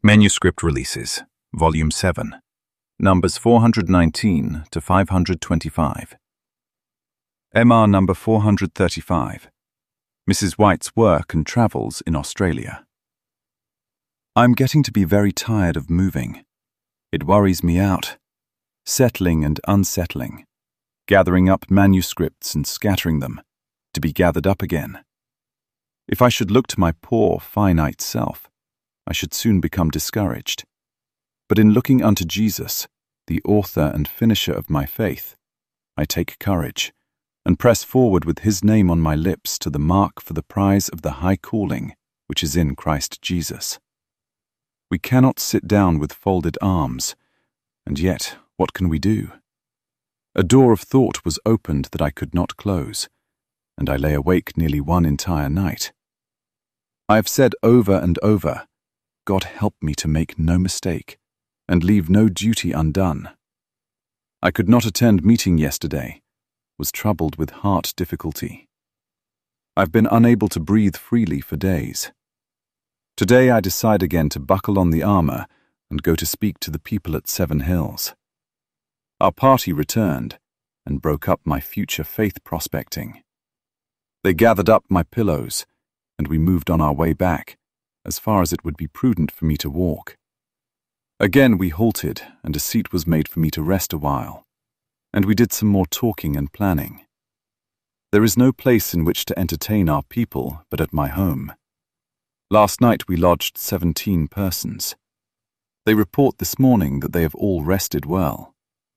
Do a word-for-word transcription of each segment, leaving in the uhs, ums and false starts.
Manuscript Releases, Volume seven, Numbers four hundred nineteen to five hundred twenty-five. M R Number four hundred thirty-five, Missus White's Work and Travels in Australia. I'm getting to be very tired of moving. It worries me out, settling and unsettling, gathering up manuscripts and scattering them, to be gathered up again. If I should look to my poor, finite self, I should soon become discouraged. But in looking unto Jesus, the author and finisher of my faith, I take courage, and press forward with his name on my lips to the mark for the prize of the high calling which is in Christ Jesus. We cannot sit down with folded arms, and yet what can we do? A door of thought was opened that I could not close, and I lay awake nearly one entire night. I have said over and over, God help me to make no mistake, and leave no duty undone. I could not attend meeting yesterday, was troubled with heart difficulty. I've been unable to breathe freely for days. Today I decide again to buckle on the armor and go to speak to the people at Seven Hills. Our party returned and broke up my future faith prospecting. They gathered up my pillows, and we moved on our way back, as far as it would be prudent for me to walk. Again we halted, and a seat was made for me to rest a while, and we did some more talking and planning. There is no place in which to entertain our people but at my home. Last night we lodged seventeen persons. They report this morning that they have all rested well.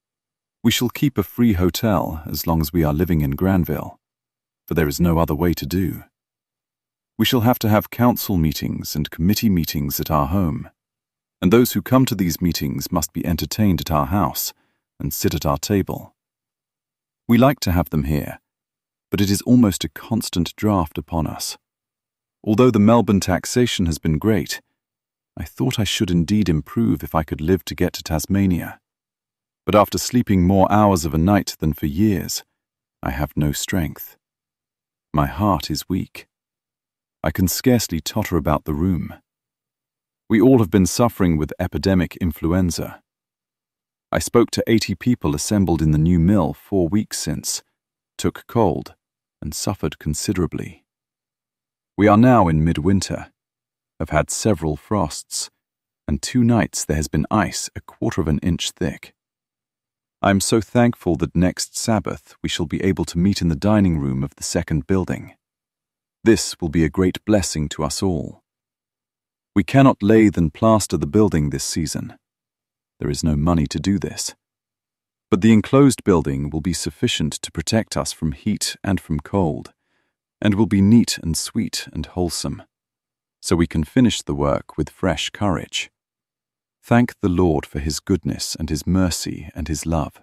We shall keep a free hotel as long as we are living in Granville, for there is no other way to do. We shall have to have council meetings and committee meetings at our home, and those who come to these meetings must be entertained at our house and sit at our table. We like to have them here, but it is almost a constant draft upon us. Although the Melbourne taxation has been great, I thought I should indeed improve if I could live to get to Tasmania. But after sleeping more hours of a night than for years, I have no strength. My heart is weak. I can scarcely totter about the room. We all have been suffering with epidemic influenza. I spoke to eighty people assembled in the new mill four weeks since, took cold, and suffered considerably. We are now in midwinter, have had several frosts, and two nights there has been ice a quarter of an inch thick. I am so thankful that next Sabbath we shall be able to meet in the dining room of the second building. This will be a great blessing to us all. We cannot lathe and plaster the building this season. There is no money to do this. But the enclosed building will be sufficient to protect us from heat and from cold, and will be neat and sweet and wholesome, so we can finish the work with fresh courage. Thank the Lord for his goodness and his mercy and his love.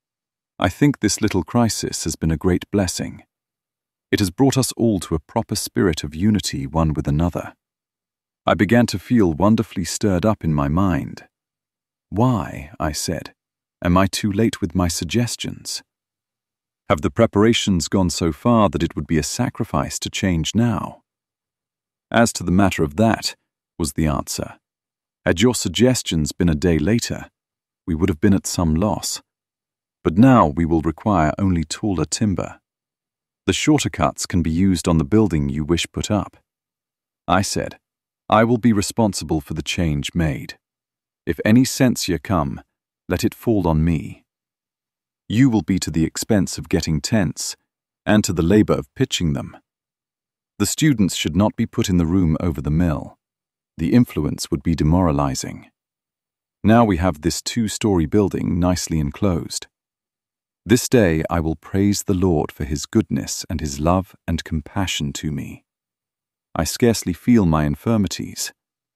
I think this little crisis has been a great blessing. It has brought us all to a proper spirit of unity one with another. I began to feel wonderfully stirred up in my mind. Why, I said, am I too late with my suggestions? Have the preparations gone so far that it would be a sacrifice to change now? As to the matter of that, was the answer, had your suggestions been a day later, we would have been at some loss. But now we will require only taller timber. The shorter cuts can be used on the building you wish put up. I said, I will be responsible for the change made. If any censure come, let it fall on me. You will be to the expense of getting tents, and to the labor of pitching them. The students should not be put in the room over the mill. The influence would be demoralizing. Now we have this two-story building nicely enclosed. This day I will praise the Lord for his goodness and his love and compassion to me. I scarcely feel my infirmities.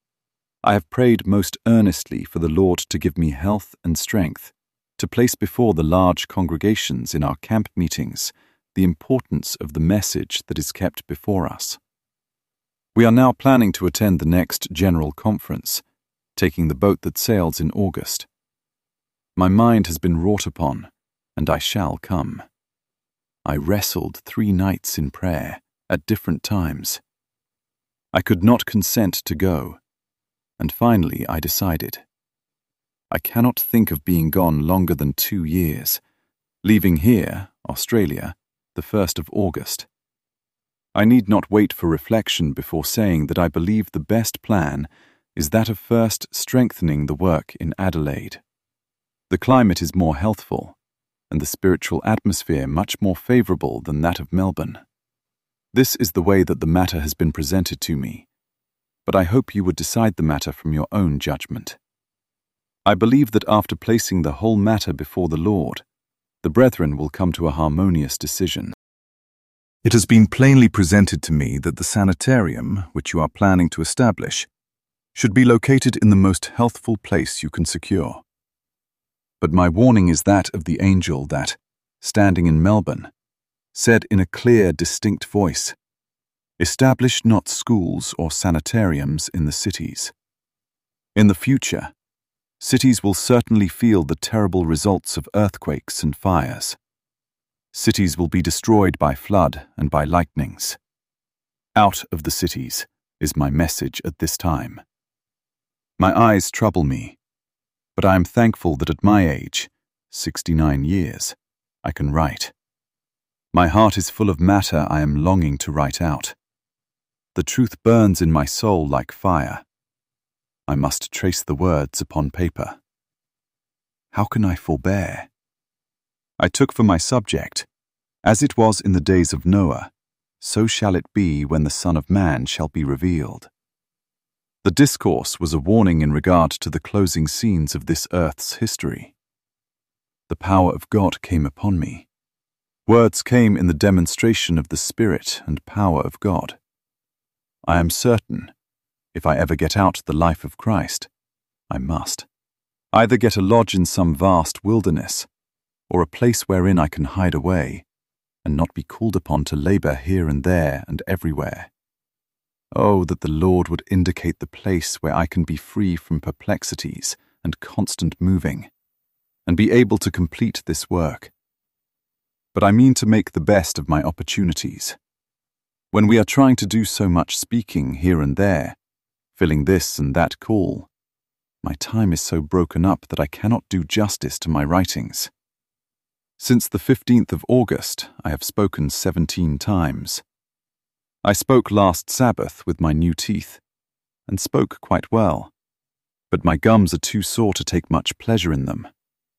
I have prayed most earnestly for the Lord to give me health and strength, to place before the large congregations in our camp meetings the importance of the message that is kept before us. We are now planning to attend the next General Conference, taking the boat that sails in August. My mind has been wrought upon, and I shall come. I wrestled three nights in prayer, at different times. I could not consent to go, and finally I decided. I cannot think of being gone longer than two years, leaving here, Australia, the first of August. I need not wait for reflection before saying that I believe the best plan is that of first strengthening the work in Adelaide. The climate is more healthful, and the spiritual atmosphere much more favourable than that of Melbourne. This is the way that the matter has been presented to me, but I hope you would decide the matter from your own judgment. I believe that after placing the whole matter before the Lord, the brethren will come to a harmonious decision. It has been plainly presented to me that the sanitarium, which you are planning to establish, should be located in the most healthful place you can secure. But my warning is that of the angel that, standing in Melbourne, said in a clear, distinct voice, "Establish not schools or sanitariums in the cities." In the future, cities will certainly feel the terrible results of earthquakes and fires. Cities will be destroyed by flood and by lightnings. Out of the cities is my message at this time. My eyes trouble me, but I am thankful that at my age, sixty-nine years, I can write. My heart is full of matter I am longing to write out. The truth burns in my soul like fire. I must trace the words upon paper. How can I forbear? I took for my subject, "As it was in the days of Noah, so shall it be when the Son of Man shall be revealed." The discourse was a warning in regard to the closing scenes of this earth's history. The power of God came upon me. Words came in the demonstration of the Spirit and power of God. I am certain, if I ever get out the life of Christ, I must either get a lodge in some vast wilderness, or a place wherein I can hide away, and not be called upon to labour here and there and everywhere. Oh, that the Lord would indicate the place where I can be free from perplexities and constant moving, and be able to complete this work. But I mean to make the best of my opportunities. When we are trying to do so much speaking here and there, filling this and that call, my time is so broken up that I cannot do justice to my writings. Since the fifteenth of August, I have spoken seventeen times. I spoke last Sabbath with my new teeth, and spoke quite well, but my gums are too sore to take much pleasure in them.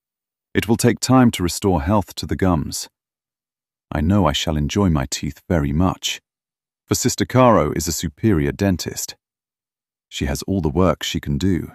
It will take time to restore health to the gums. I know I shall enjoy my teeth very much, for Sister Caro is a superior dentist. She has all the work she can do.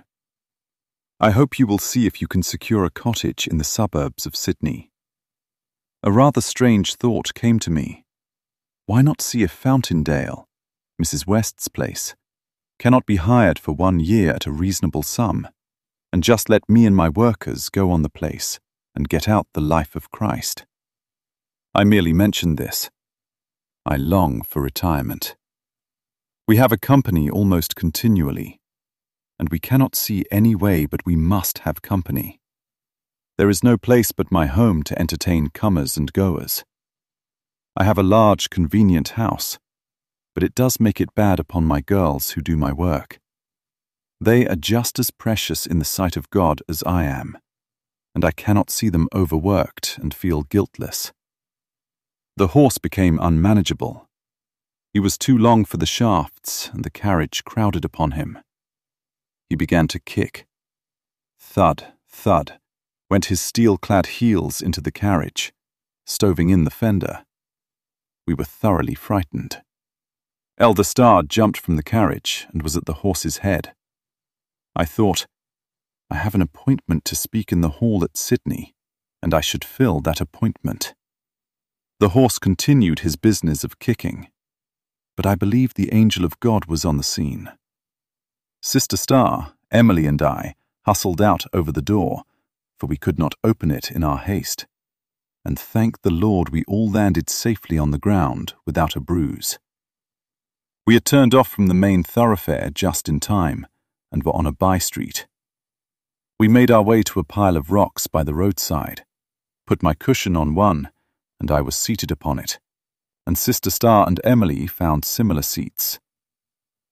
I hope you will see if you can secure a cottage in the suburbs of Sydney. A rather strange thought came to me. Why not see if Fountaindale, Missus West's place, cannot be hired for one year at a reasonable sum, and just let me and my workers go on the place and get out the life of Christ? I merely mention this. I long for retirement. We have a company almost continually, and we cannot see any way but we must have company. There is no place but my home to entertain comers and goers. I have a large, convenient house, but it does make it bad upon my girls who do my work. They are just as precious in the sight of God as I am, and I cannot see them overworked and feel guiltless. The horse became unmanageable. He was too long for the shafts, and the carriage crowded upon him. He began to kick. Thud, thud, went his steel-clad heels into the carriage, stoving in the fender. We were thoroughly frightened. Elder Starr jumped from the carriage and was at the horse's head. I thought, I have an appointment to speak in the hall at Sydney, and I should fill that appointment. The horse continued his business of kicking, but I believe the angel of God was on the scene. Sister Starr, Emily and I hustled out over the door, for we could not open it in our haste, and thank the Lord we all landed safely on the ground without a bruise. We had turned off from the main thoroughfare just in time, and were on a by-street. We made our way to a pile of rocks by the roadside, put my cushion on one, and I was seated upon it, and Sister Starr and Emily found similar seats.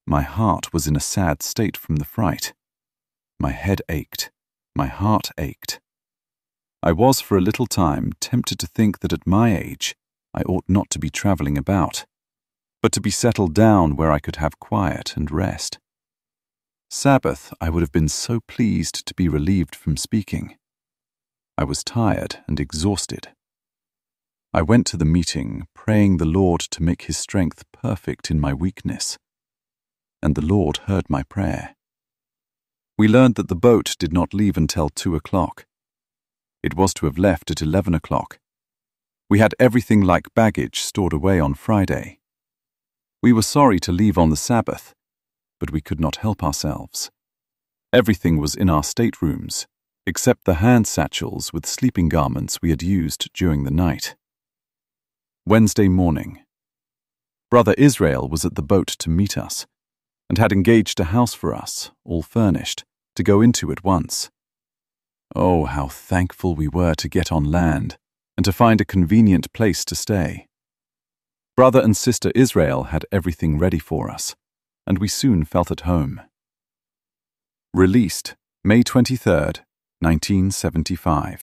My heart was in a sad state from the fright. My head ached. My heart ached. I was for a little time tempted to think that at my age I ought not to be travelling about, but to be settled down where I could have quiet and rest. Sabbath, I would have been so pleased to be relieved from speaking. I was tired and exhausted. I went to the meeting, praying the Lord to make his strength perfect in my weakness. And the Lord heard my prayer. We learned that the boat did not leave until two o'clock. It was to have left at eleven o'clock. We had everything like baggage stored away on Friday. We were sorry to leave on the Sabbath, but we could not help ourselves. Everything was in our staterooms, except the hand satchels with sleeping garments we had used during the night. Wednesday morning. Brother Israel was at the boat to meet us, and had engaged a house for us, all furnished, to go into at once. Oh, how thankful we were to get on land, and to find a convenient place to stay. Brother and Sister Israel had everything ready for us, and we soon felt at home. Released May twenty-third, nineteen seventy-five.